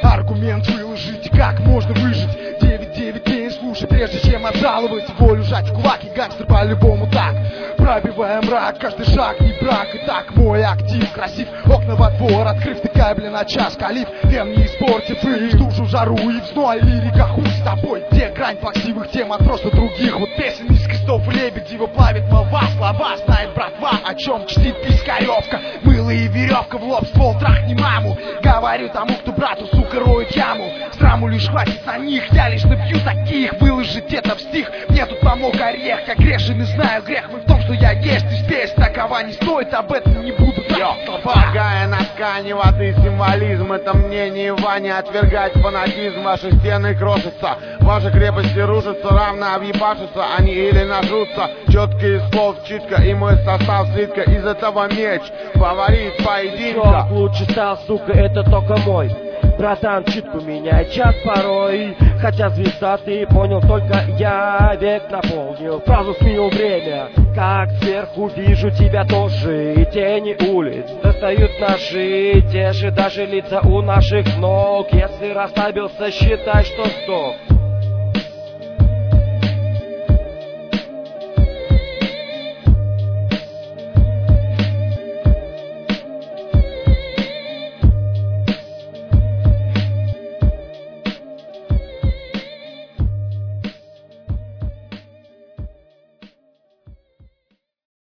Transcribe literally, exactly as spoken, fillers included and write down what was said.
аргумент выложить, как можно выжить. Девять девять дней слушай, прежде чем отжаловать. Волю жать в кулак и гангстер по-любому так. Пробивая мрак, каждый шаг не брак. И так мой актив красив, окна во двор открыв, тыкай, блин, на час калив. Тем не испортив и стужу, жару и в зной. Лирика хуй с тобой, где грань плаксивых тем от просто других. Вот песен из крестов и Лебедева плавит молва. Слова знает братва, о чем чтит Пискаревка. Мыло и веревка в лоб, ствол трахни маму. Говорю тому, кто брату, сука, роет яму. Страму лишь хватит на них, я лишь набью таких. Выложить это в стих, мне тут помог орех. Как грешен и знаю грех мой в том, что я есть и спесь. Такова не стоит, об этом не буду тратить слова. Шагая на ткани воды символизм, это мнение Вани. Отвергать фанатизм, ваши стены крошатся, ваши крепости рушатся, равно объебашатся они или нажрутся. Четко из слов читка, и мой состав слитка. Из этого меч, фаворит поединка. Кто лучше стал, сука, это только мой. Братан, читку меняй час порой. Хотя звезда, ты понял, только я век наполнил. Фразу сменил время. Как сверху вижу тебя тоже. И тени улиц достают ножи. Те же даже лица у наших ног. Если расслабился, считай, что сдох.